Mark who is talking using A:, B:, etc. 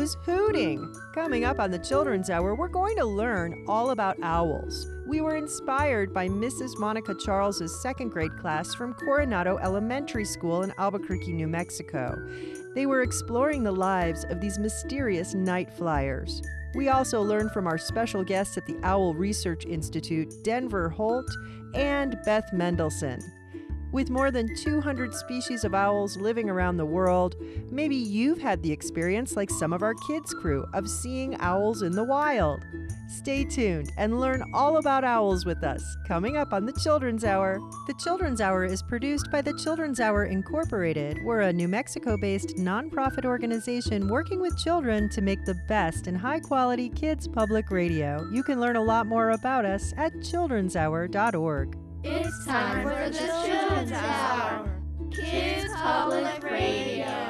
A: was hooting. Coming up on the Children's Hour, we're going to learn all about owls. We were inspired by Mrs. Monica Charles's second grade class from Coronado Elementary School in Albuquerque, New Mexico. They were exploring the lives of these mysterious night flyers. We also learned from our special guests at the Owl Research Institute, Denver Holt and Beth Mendelson. With more than 200 species of owls living around the world, maybe you've had the experience, like some of our kids' crew, of seeing owls in the wild. Stay tuned and learn all about owls with us, coming up on the Children's Hour. The Children's Hour is produced by the Children's Hour Incorporated. We're a New Mexico-based nonprofit organization working with children to make the best and high-quality kids public radio. You can learn a lot more about us at childrenshour.org.
B: It's time for the Children's Hour, Kids Public Radio.